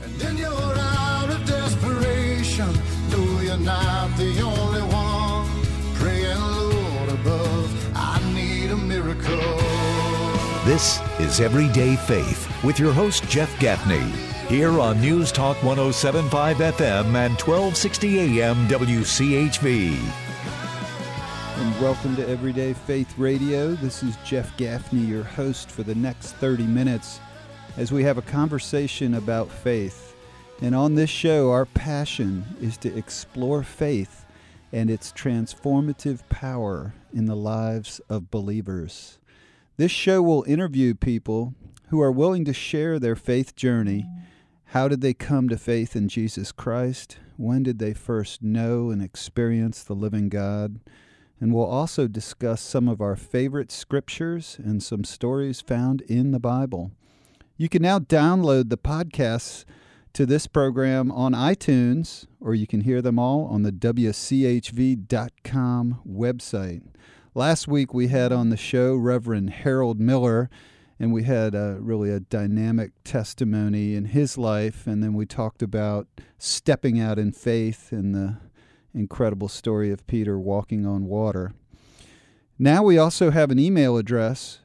And then you're out of desperation. No, you're not the only one. Praying, Lord above, I need a miracle. This is Everyday Faith with your host, Jeff Gaffney, here on News Talk 107.5 FM and 1260 AM WCHV. And welcome to Everyday Faith Radio. This is Jeff Gaffney, your host for the next 30 minutes as we have a conversation about faith. And on this show, our passion is to explore faith and its transformative power in the lives of believers. This show will interview people who are willing to share their faith journey. How did they come to faith in Jesus Christ? When did they first know and experience the living God? And we'll also discuss some of our favorite scriptures and some stories found in the Bible. You can now download the podcasts to this program on iTunes, or you can hear them all on the WCHV.com website. Last week we had on the show Reverend Harold Miller, and we had really a dynamic testimony in his life, and then we talked about stepping out in faith and the incredible story of Peter walking on water. Now we also have an email address,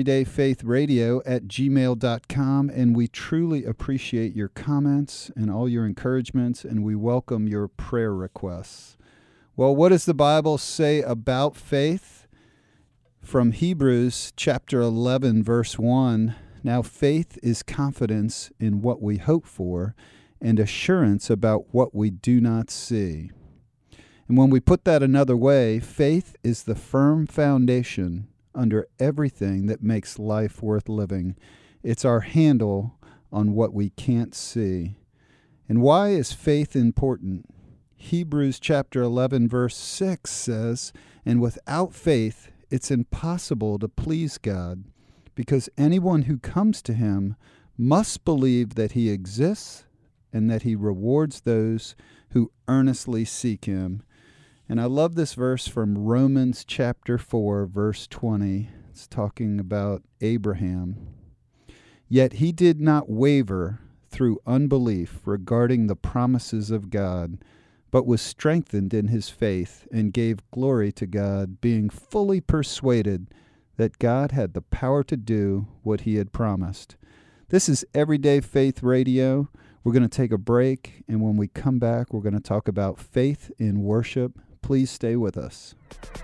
everydayfaithradio@gmail.com, and we truly appreciate your comments and all your encouragements, and we welcome your prayer requests. Well, what does the Bible say about faith? From Hebrews chapter 11, verse 1, now faith is confidence in what we hope for and assurance about what we do not see. And when we put that another way, faith is the firm foundation under everything that makes life worth living. It's our handle on what we can't see. And why is faith important? Hebrews chapter 11, verse 6 says, and without faith, it's impossible to please God, because anyone who comes to him must believe that he exists and that he rewards those who earnestly seek him. And I love this verse from Romans chapter 4, verse 20. It's talking about Abraham. Yet he did not waver through unbelief regarding the promises of God, but was strengthened in his faith and gave glory to God, being fully persuaded that God had the power to do what he had promised. This is Everyday Faith Radio. We're going to take a break, and when we come back, we're going to talk about faith in worship. Please stay with us.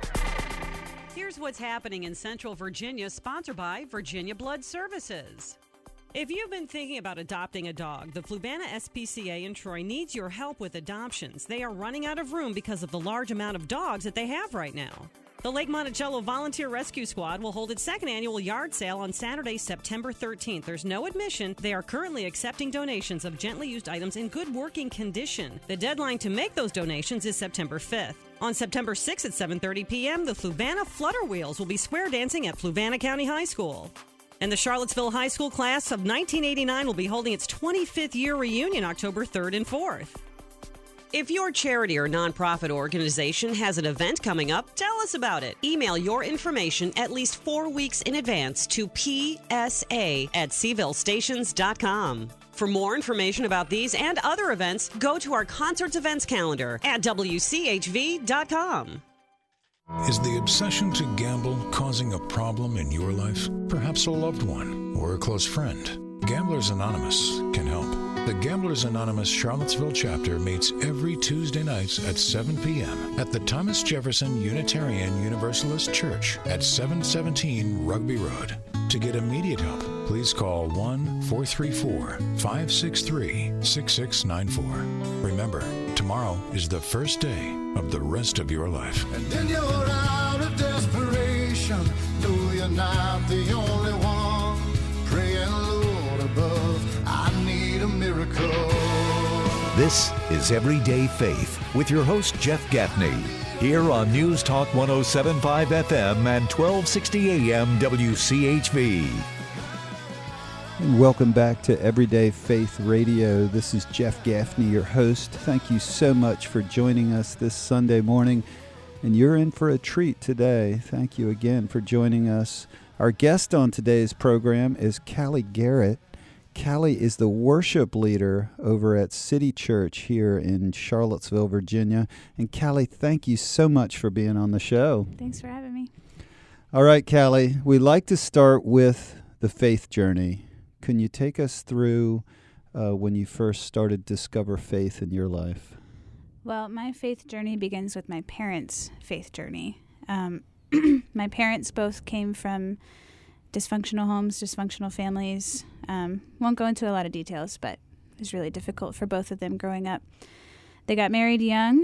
Here's what's happening in Central Virginia, sponsored by Virginia Blood Services. If you've been thinking about adopting a dog, the Fluvanna SPCA in Troy needs your help with adoptions. They are running out of room because of the large amount of dogs that they have right now. The Lake Monticello Volunteer Rescue Squad will hold its second annual yard sale on Saturday, September 13th. There's no admission. They are currently accepting donations of gently used items in good working condition. The deadline to make those donations is September 5th. On September 6th at 7:30 p.m., the Fluvanna Flutter Wheels will be square dancing at Fluvanna County High School. And the Charlottesville High School class of 1989 will be holding its 25th year reunion October 3rd and 4th. If your charity or nonprofit organization has an event coming up, tell us about it. Email your information at least 4 weeks in advance to psa@sevillestations.com. For more information about these and other events, go to our concerts events calendar at wchv.com. Is the obsession to gamble causing a problem in your life? Perhaps a loved one or a close friend? Gamblers Anonymous can help. The Gamblers Anonymous Charlottesville chapter meets every Tuesday nights at 7 p.m. at the Thomas Jefferson Unitarian Universalist Church at 717 Rugby Road. To get immediate help, please call 1-434-563-6694. Remember, tomorrow is the first day of the rest of your life. And then you're out of desperation. No, you're not the only one. Praying, Lord above, I need a miracle. This is Everyday Faith with your host, Jeff Gaffney, here on News Talk 107.5 FM and 1260 AM WCHV. And welcome back to Everyday Faith Radio. This is Jeff Gaffney, your host. Thank you so much for joining us this Sunday morning. And you're in for a treat today. Thank you again for joining us. Our guest on today's program is Callie Garrett. Callie is the worship leader over at City Church here in Charlottesville, Virginia. And Callie, thank you so much for being on the show. Thanks for having me. All right, Callie, we like to start with the faith journey. Can you take us through when you first started to discover faith in your life? Well, my faith journey begins with my parents' faith journey. My parents both came from dysfunctional homes, dysfunctional families. Won't go into a lot of details, but it was really difficult for both of them growing up. They got married young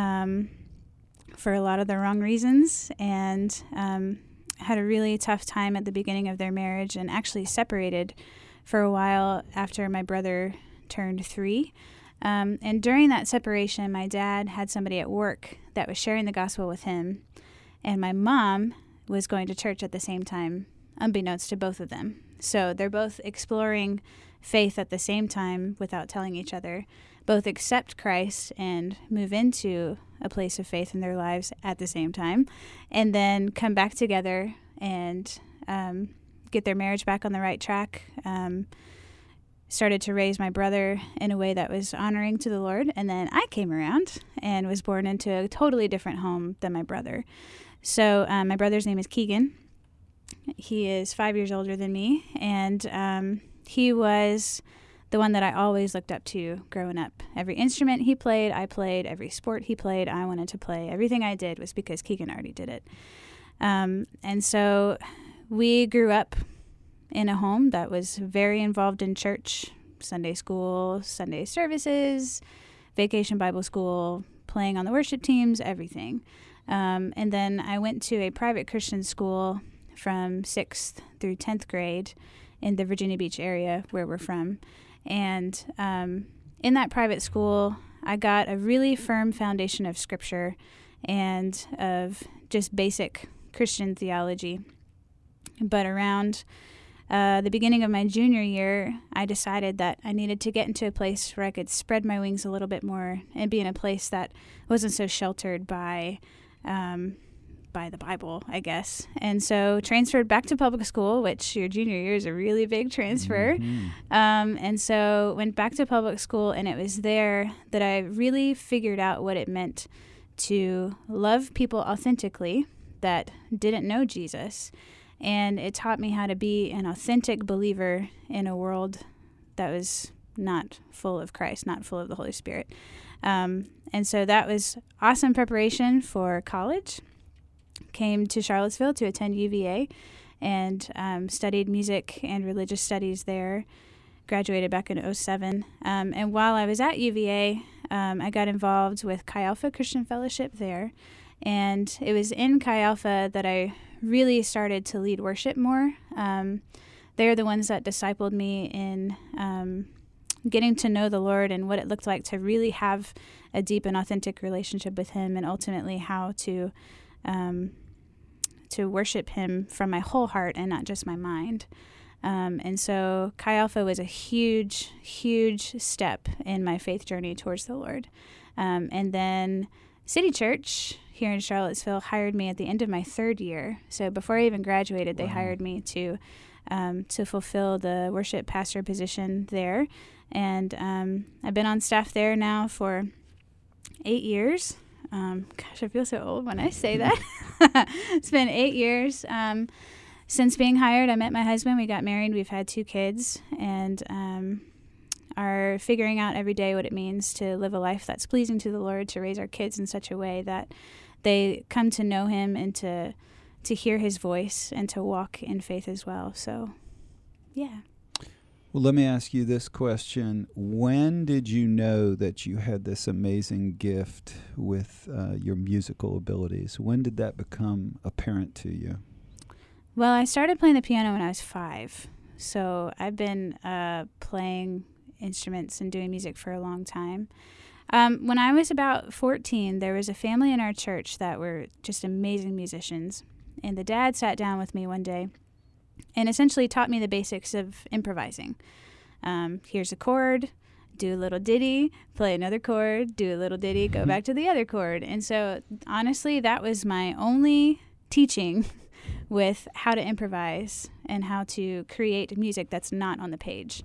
for a lot of the wrong reasons, and had a really tough time at the beginning of their marriage, and actually separated for a while after my brother turned 3. And during that separation, my dad had somebody at work that was sharing the gospel with him, and my mom was going to church at the same time, unbeknownst to both of them. So they're both exploring faith at the same time without telling each other, both accept Christ and move into a place of faith in their lives at the same time, and then come back together and get their marriage back on the right track. Started to raise my brother in a way that was honoring to the Lord, and then I came around and was born into a totally different home than my brother. So my brother's name is Keegan. He is 5 years older than me, and he was the one that I always looked up to growing up. Every instrument he played, I played. Every sport he played, I wanted to play. Everything I did was because Keegan already did it. And so we grew up in a home that was very involved in church, Sunday school, Sunday services, vacation Bible school, playing on the worship teams, everything. And then I went to a private Christian school from 6th through 10th grade in the Virginia Beach area where we're from. And in that private school, I got a really firm foundation of Scripture and of just basic Christian theology. But around the beginning of my junior year, I decided that I needed to get into a place where I could spread my wings a little bit more and be in a place that wasn't so sheltered by the Bible, I guess. And so transferred back to public school, which your junior year is a really big transfer. Mm-hmm. And so went back to public school, and it was there that I really figured out what it meant to love people authentically that didn't know Jesus. And it taught me how to be an authentic believer in a world that was not full of Christ, not full of the Holy Spirit. And so that was awesome preparation for college. Came to Charlottesville to attend UVA and studied music and religious studies there. Graduated back in 2007. And while I was at UVA, I got involved with Chi Alpha Christian Fellowship there. And it was in Chi Alpha that I really started to lead worship more. They're the ones that discipled me in getting to know the Lord and what it looked like to really have a deep and authentic relationship with Him, and ultimately how to worship Him from my whole heart and not just my mind. And so Chi Alpha was a huge, huge step in my faith journey towards the Lord. And then City Church here in Charlottesville hired me at the end of my 3rd year. So before I even graduated, they hired me to fulfill the worship pastor position there. And I've been on staff there now for 8 years. Gosh, I feel so old when I say that. It's been 8 years since being hired. I met my husband. We got married. We've had 2 kids, and are figuring out every day what it means to live a life that's pleasing to the Lord, to raise our kids in such a way that they come to know Him and to hear His voice and to walk in faith as well. So, yeah. Well, let me ask you this question. When did you know that you had this amazing gift with your musical abilities? When did that become apparent to you? Well, I started playing the piano when I was 5. So I've been playing instruments and doing music for a long time. When I was about 14, there was a family in our church that were just amazing musicians. And the dad sat down with me one day and essentially taught me the basics of improvising. Here's a chord, do a little ditty, play another chord, do a little ditty, go back to the other chord. And so honestly, that was my only teaching with how to improvise and how to create music that's not on the page.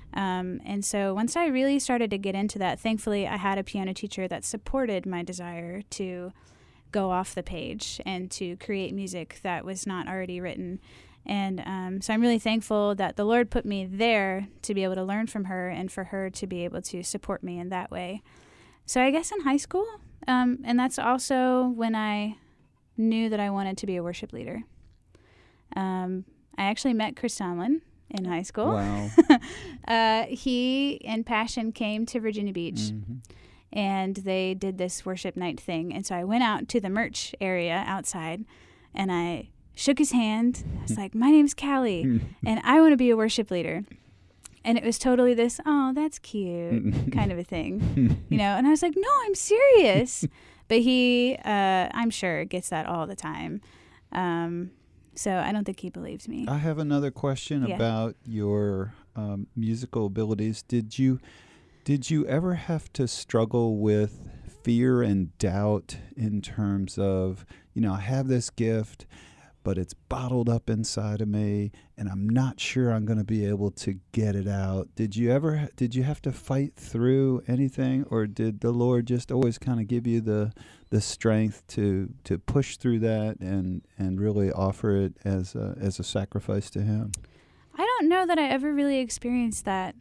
And so once I really started to get into that, thankfully I had a piano teacher that supported my desire to go off the page and to create music that was not already written. And so I'm really thankful that the Lord put me there to be able to learn from her and for her to be able to support me in that way. So I guess in high school, and that's also when I knew that I wanted to be a worship leader. I actually met Chris Tomlin in high school. Wow. He and Passion came to Virginia Beach, Mm-hmm. and they did this worship night thing. And so I went out to the merch area outside, and I shook his hand. I was like, my name's Callie, and I want to be a worship leader. And it was totally this, oh, that's cute kind of a thing, you know. And I was like, no, I'm serious. But he, I'm sure, gets that all the time. So I don't think he believes me. I have another question about your musical abilities. Did you ever have to struggle with fear and doubt in terms of, you know, I have this gift, but it's bottled up inside of me, and I'm not sure I'm going to be able to get it out? Did you have to fight through anything, or did the Lord just always kind of give you the strength to push through that and really offer it as a sacrifice to Him? I don't know that I ever really experienced that.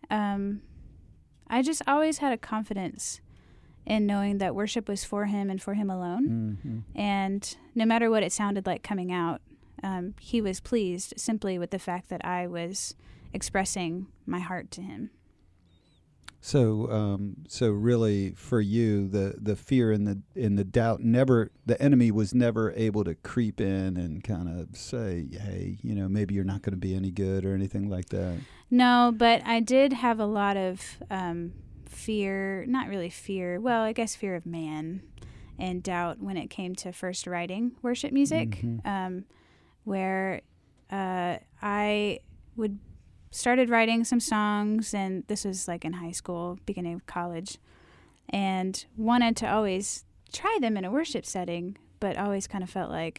I just always had a confidence in knowing that worship was for Him and for Him alone. Mm-hmm. And no matter what it sounded like coming out, He was pleased simply with the fact that I was expressing my heart to Him. So really, for you, the fear and the doubt, the enemy was never able to creep in and kind of say, hey, you know, maybe you're not going to be any good or anything like that. No, but I did have a lot of fear, not really fear, well, I guess fear of man and doubt when it came to first writing worship music, where I started writing some songs, and this was like in high school, beginning of college, and wanted to always try them in a worship setting, but always kind of felt like,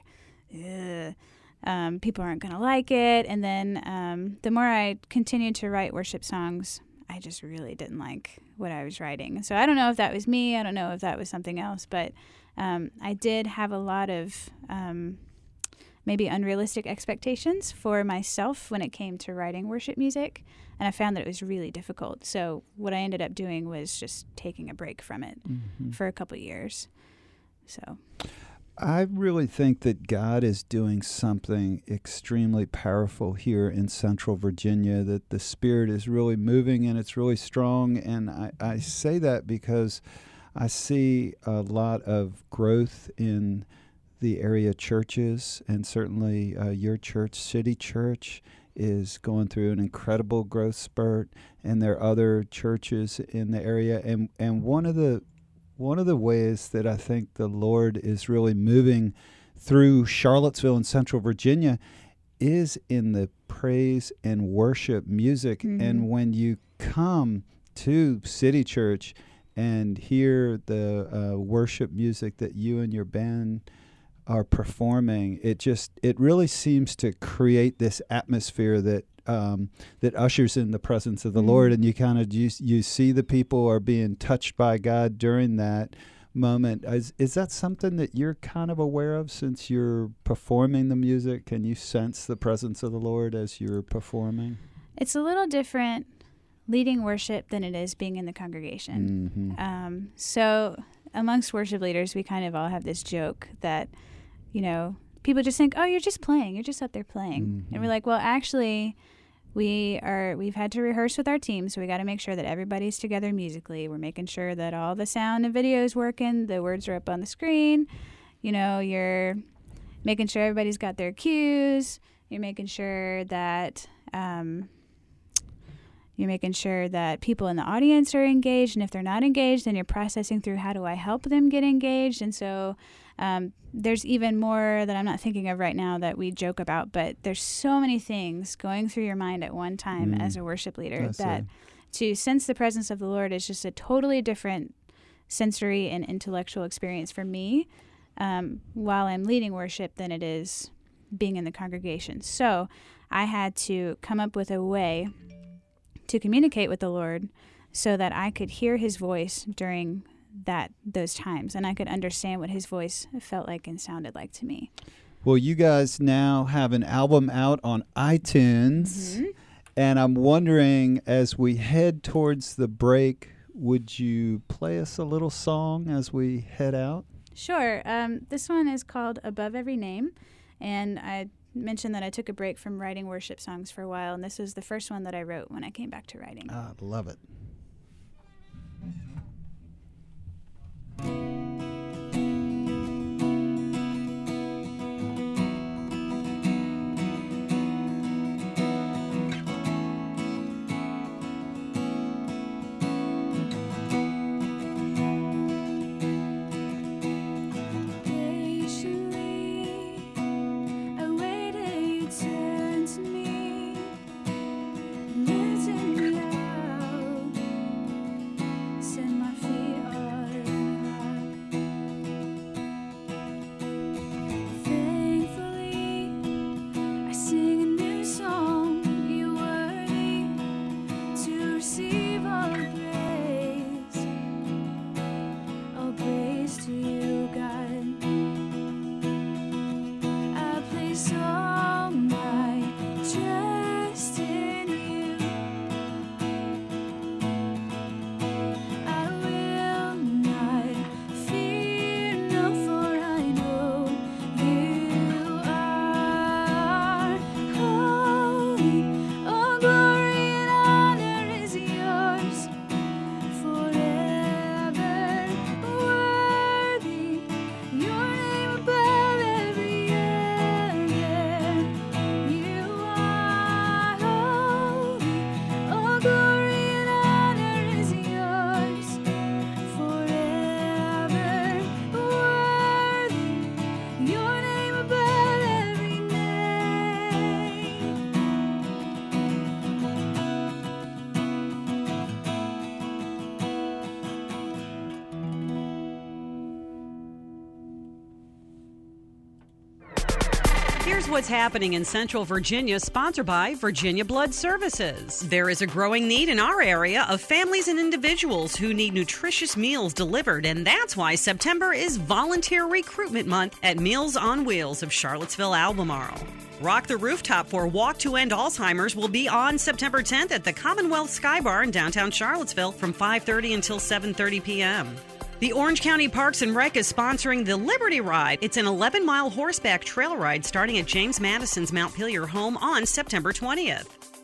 people aren't going to like it. And then the more I continued to write worship songs, I just really didn't like what I was writing. So I don't know if that was me. I don't know if that was something else. But I did have a lot of maybe unrealistic expectations for myself when it came to writing worship music. And I found that it was really difficult. So what I ended up doing was just taking a break from it for a couple of years. So I really think that God is doing something extremely powerful here in Central Virginia, that the Spirit is really moving and it's really strong. And I say that because I see a lot of growth in the area churches, and certainly your church, City Church, is going through an incredible growth spurt, and there are other churches in the area. And one of the ways that I think the Lord is really moving through Charlottesville and Central Virginia is in the praise and worship music. And when you come to City Church and hear the worship music that you and your band are performing, it really seems to create this atmosphere that ushers in the presence of the Lord, and you kind of you see the people are being touched by God during that moment. Is that something that you're kind of aware of since you're performing the music? Can you sense the presence of the Lord as you're performing? It's a little different leading worship than it is being in the congregation. So amongst worship leaders, we kind of all have this joke that, you know, people just think, oh, you're just playing. You're just up there playing. And we're like, well, actually, we've had to rehearse with our team, so we got to make sure that everybody's together musically. We're making sure that all the sound and video is working. The words are up on the screen. You know, you're making sure everybody's got their cues. You're making sure that people in the audience are engaged, and if they're not engaged, then you're processing through how do I help them get engaged. And so there's even more that I'm not thinking of right now that we joke about, but there's so many things going through your mind at one time as a worship leader that to sense the presence of the Lord is just a totally different sensory and intellectual experience for me while I'm leading worship than it is being in the congregation. So I had to come up with a way to communicate with the Lord so that I could hear his voice during those times, and I could understand what his voice felt like and sounded like to me. Well, you guys now have an album out on iTunes, and I'm wondering, as we head towards the break, would you play us a little song as we head out? Sure. This one is called Above Every Name, and I mentioned that I took a break from writing worship songs for a while, and this was the first one that I wrote when I came back to writing. I love it. Here's what's happening in Central Virginia, sponsored by Virginia Blood Services. There is a growing need in our area of families and individuals who need nutritious meals delivered, and that's why September is Volunteer Recruitment Month at Meals on Wheels of Charlottesville, Albemarle. Rock the Rooftop for Walk to End Alzheimer's will be on September 10th at the Commonwealth Sky Bar in downtown Charlottesville from 5:30 until 7:30 p.m. The Orange County Parks and Rec is sponsoring the Liberty Ride. It's an 11-mile horseback trail ride starting at James Madison's Mount Pelier home on September 20th.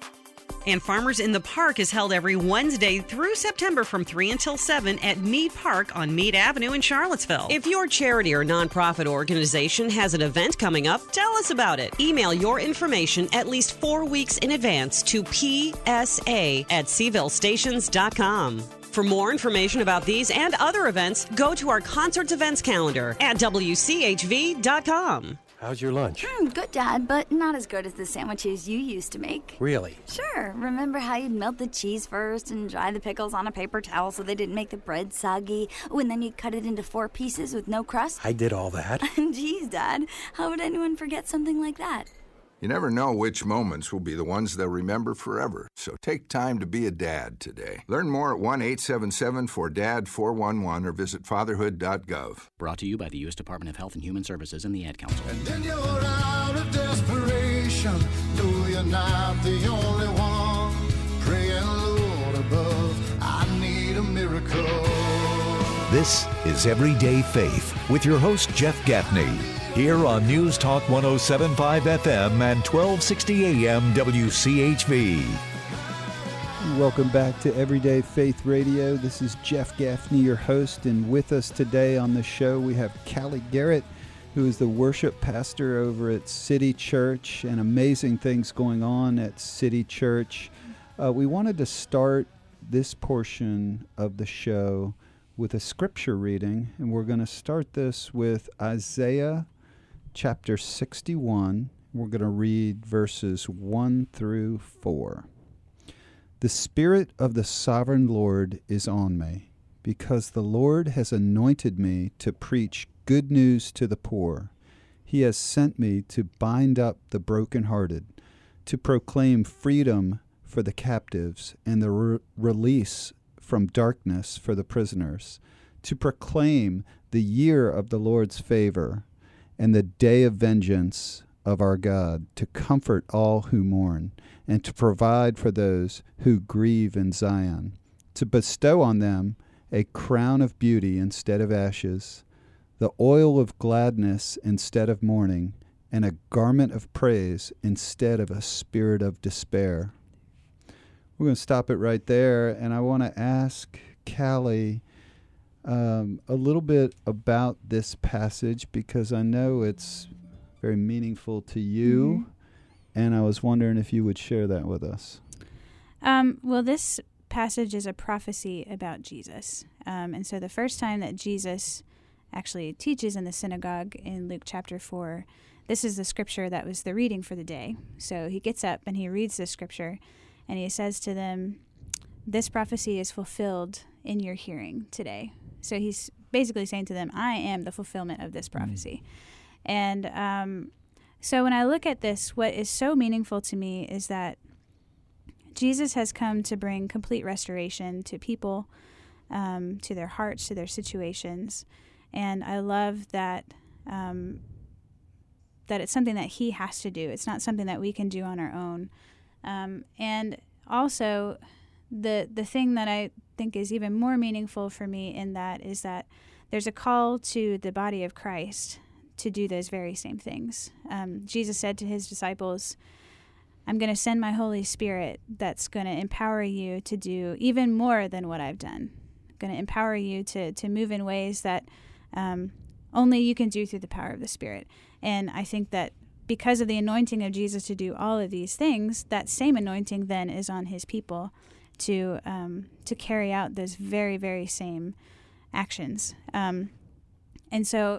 And Farmers in the Park is held every Wednesday through September from 3 until 7 at Mead Park on Mead Avenue in Charlottesville. If your charity or nonprofit organization has an event coming up, tell us about it. Email your information at least 4 weeks in advance to psa@cvillestations.com. For more information about these and other events, go to our concerts events calendar at wchv.com. How's your lunch? Good, Dad, but not as good as the sandwiches you used to make. Really? Sure. Remember how you'd melt the cheese first and dry the pickles on a paper towel so they didn't make the bread soggy? Oh, and then you'd cut it into 4 pieces with no crust? I did all that. Geez, Dad, how would anyone forget something like that? You never know which moments will be the ones they'll remember forever. So take time to be a dad today. Learn more at 1-877-4DAD-411 or visit fatherhood.gov. Brought to you by the U.S. Department of Health and Human Services and the Ad Council. And then you're out of desperation. No, you're not the only one. Praying, Lord above, I need a miracle. This is Everyday Faith with your host, Jeff Gaffney. Here on News Talk 107.5 FM and 1260 AM WCHV. Welcome back to Everyday Faith Radio. This is Jeff Gaffney, your host, and with us today on the show we have Callie Garrett, who is the worship pastor over at City Church, and amazing things going on at City Church. We wanted to start this portion of the show with a scripture reading, and we're going to start this with Isaiah chapter 61. We're going to read verses 1 through 4. The Spirit of the Sovereign Lord is on me, because the Lord has anointed me to preach good news to the poor. He has sent me to bind up the brokenhearted, to proclaim freedom for the captives and the release from darkness for the prisoners, to proclaim the year of the Lord's favor and the day of vengeance of our God, to comfort all who mourn, and to provide for those who grieve in Zion, to bestow on them a crown of beauty instead of ashes, the oil of gladness instead of mourning, and a garment of praise instead of a spirit of despair. We're going to stop it right there, and I want to ask Callie a little bit about this passage, because I know it's very meaningful to you, and I was wondering if you would share that with us. Well, this passage is a prophecy about Jesus. And so the first time that Jesus actually teaches in the synagogue in Luke chapter 4, this is the scripture that was the reading for the day. So he gets up and he reads this scripture, and he says to them, "This prophecy is fulfilled in your hearing today." So he's basically saying to them, I am the fulfillment of this prophecy. And so when I look at this, what is so meaningful to me is that Jesus has come to bring complete restoration to people, to their hearts, to their situations. And I love that that it's something that he has to do. It's not something that we can do on our own. And also, the thing that I think is even more meaningful for me in that is that there's a call to the body of Christ to do those very same things. Jesus said to his disciples, I'm going to send my Holy Spirit that's going to empower you to do even more than what I've done. I'm going to empower you to move in ways that only you can do through the power of the Spirit. And I think that because of the anointing of Jesus to do all of these things, that same anointing then is on his people to carry out those very, very same actions. And so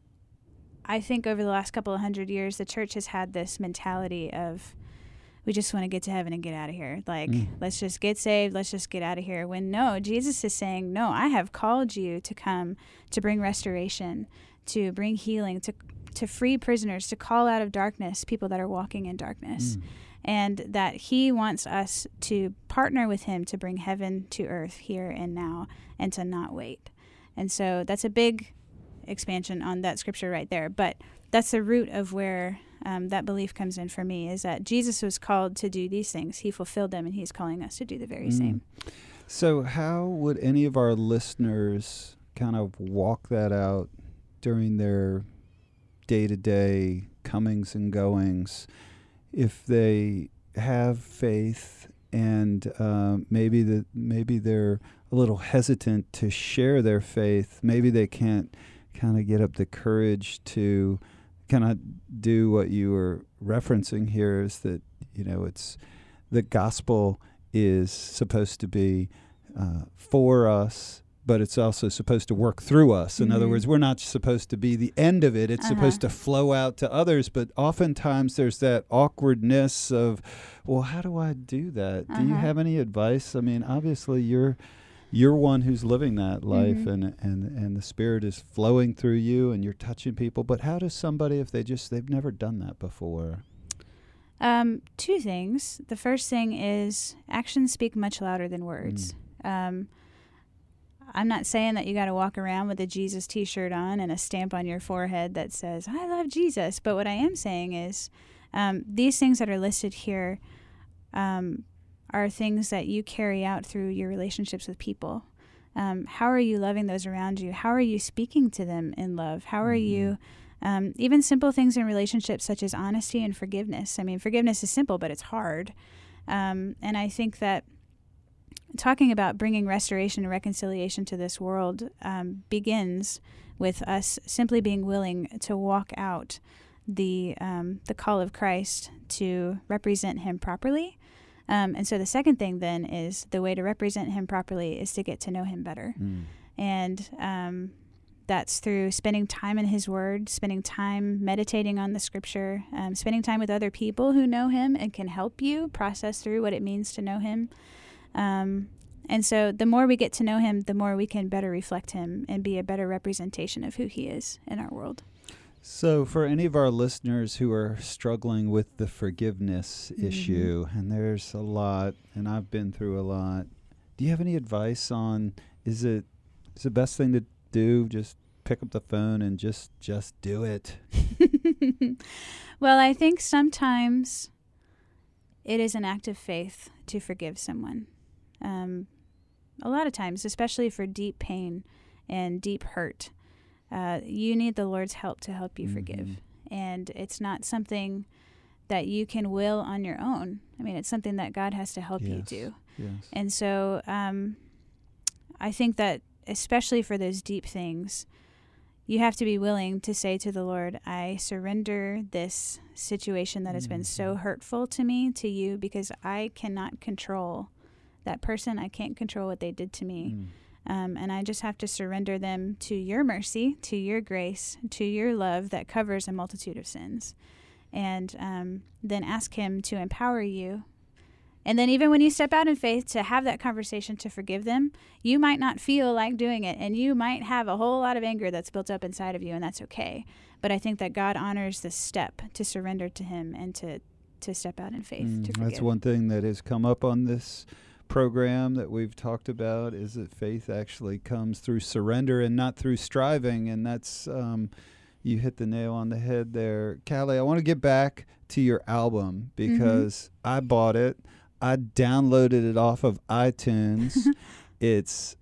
I think over the last couple of 100 years, the church has had this mentality of, we just want to get to heaven and get out of here. Like, let's just get saved. Let's just get out of here. When no, Jesus is saying, no, I have called you to come to bring restoration, to bring healing, to free prisoners, to call out of darkness people that are walking in darkness. And that he wants us to partner with him to bring heaven to earth here and now, and to not wait. And so that's a big expansion on that scripture right there. But that's the root of where that belief comes in for me, is that Jesus was called to do these things. He fulfilled them, and he's calling us to do the very same. So how would any of our listeners kind of walk that out during their day-to-day comings and goings if they have faith and maybe they're a little hesitant to share their faith? Maybe they can't kind of get up the courage to kind of do what you were referencing here, is that, you know, it's the gospel is supposed to be for us, but it's also supposed to work through us. In other words, we're not supposed to be the end of it. It's supposed to flow out to others. But oftentimes there's that awkwardness of, well, how do I do that? Do you have any advice? I mean, obviously you're one who's living that life, and the Spirit is flowing through you, and you're touching people. But how does somebody, if they've never done that before? Two things. The first thing is actions speak much louder than words. I'm not saying that you got to walk around with a Jesus t-shirt on and a stamp on your forehead that says, I love Jesus. But what I am saying is these things that are listed here are things that you carry out through your relationships with people. How are you loving those around you? How are you speaking to them in love? How are you, even simple things in relationships such as honesty and forgiveness. I mean, forgiveness is simple, but it's hard. And I think that talking about bringing restoration and reconciliation to this world begins with us simply being willing to walk out the call of Christ to represent him properly. And so the second thing then is the way to represent him properly is to get to know him better. And that's through spending time in his word, spending time meditating on the scripture, spending time with other people who know him and can help you process through what it means to know him. And so the more we get to know him, the more we can better reflect him and be a better representation of who he is in our world. So for any of our listeners who are struggling with the forgiveness issue, and there's a lot, and I've been through a lot, do you have any advice on, is the best thing to do just pick up the phone and just do it? Well, I think sometimes it is an act of faith to forgive someone. A lot of times, especially for deep pain and deep hurt, you need the Lord's help to help you forgive. And it's not something that you can will on your own. I mean, it's something that God has to help you do. Yes. And so I think that especially for those deep things, you have to be willing to say to the Lord, I surrender this situation that has been so hurtful to me, to you, because I cannot control that person. I can't control what they did to me. And I just have to surrender them to your mercy, to your grace, to your love that covers a multitude of sins. And then ask him to empower you. And then even when you step out in faith to have that conversation to forgive them, you might not feel like doing it. And you might have a whole lot of anger that's built up inside of you, and that's okay. But I think that God honors the step to surrender to him and to step out in faith to forgive. That's one thing that has come up on this program that we've talked about, is that faith actually comes through surrender and not through striving. And that's, you hit the nail on the head there. Callie, I want to get back to your album because I bought it. I downloaded it off of iTunes. It's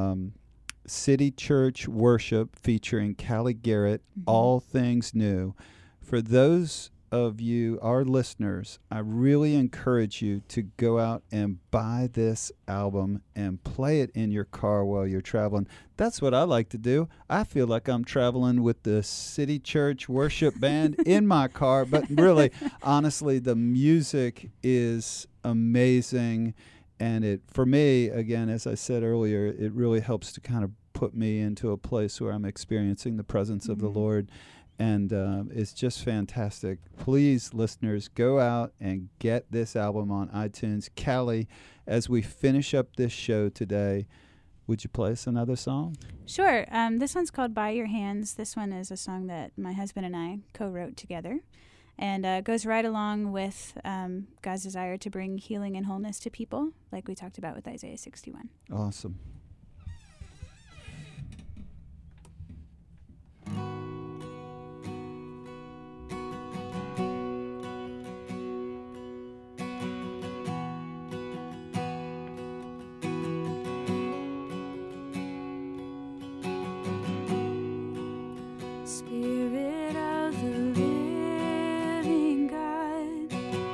City Church Worship featuring Callie Garrett, All Things New. For those of you, our listeners, I really encourage you to go out and buy this album and play it in your car while you're traveling. That's what I like to do. I feel like I'm traveling with the City Church Worship Band in my car, but really, honestly, the music is amazing. And it, for me, again, as I said earlier, it really helps to kind of put me into a place where I'm experiencing the presence of the Lord. And it's just fantastic. Please, listeners, go out and get this album on iTunes. Callie, as we finish up this show today, would you play us another song? Sure. This one's called By Your Hands. This one is a song that my husband and I co-wrote together. And goes right along with God's desire to bring healing and wholeness to people, like we talked about with Isaiah 61. Awesome. Spirit of the living God,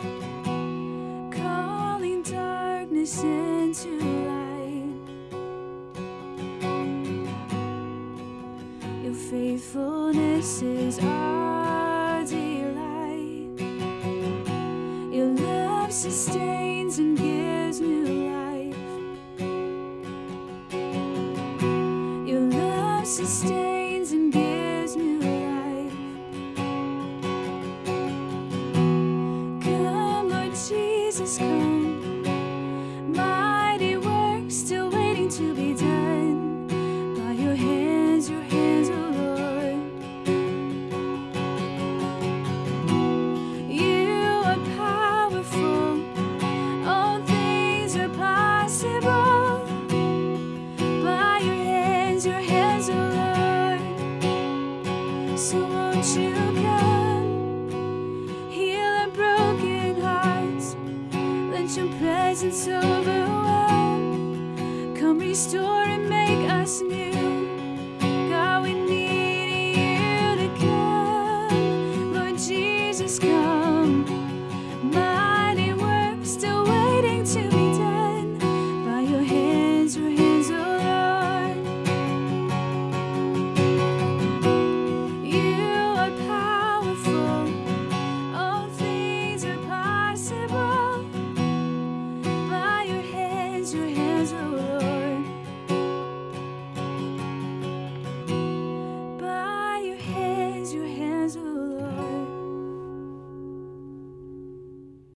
calling darkness into light. Your faithfulness is our delight. Your love sustains and gives new life. Your love sustains.